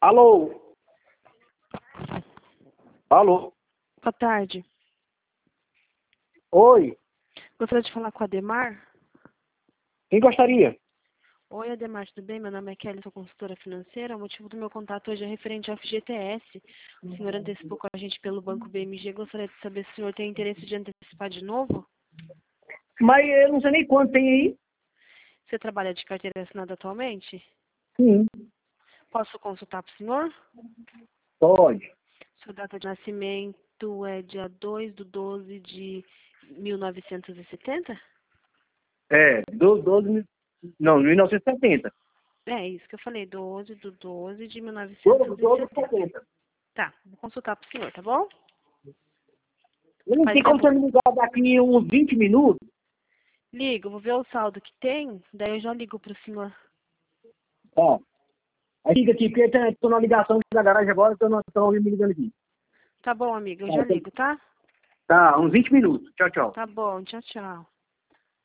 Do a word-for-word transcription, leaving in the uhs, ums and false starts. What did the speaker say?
Alô? Alô? Boa tarde. Oi? Gostaria de falar com a Ademar? Quem gostaria? Oi, Ademar, tudo bem? Meu nome é Kelly, sou consultora financeira. O motivo do meu contato hoje é referente ao F G T S. O senhor antecipou com a gente pelo Banco B M G. Gostaria de saber se o senhor tem interesse de antecipar de novo? Mas eu não sei nem quanto tem aí. Você trabalha de carteira assinada atualmente? Sim. Posso consultar para o senhor? Pode. Sua data de nascimento é dia dois de doze de mil novecentos e setenta? É, do, doze, mil- não, mil novecentos e setenta. É isso que eu falei, doze de doze de mil doze, novecentos e doze, setenta. setenta. Tá, vou consultar para o senhor, tá bom? Eu não Faz tem como tempo. você me ligar daqui uns vinte minutos. Ligo, vou ver o saldo que tem, daí eu já ligo pro senhor. Ó. Aí fica aqui, porque eu tô na ligação da garagem agora, então nós estamos me ligando aqui. Tá bom, amiga, eu Tá, já então- ligo, tá? tá, uns vinte minutos. Tchau, tchau. Tá bom, tchau, tchau.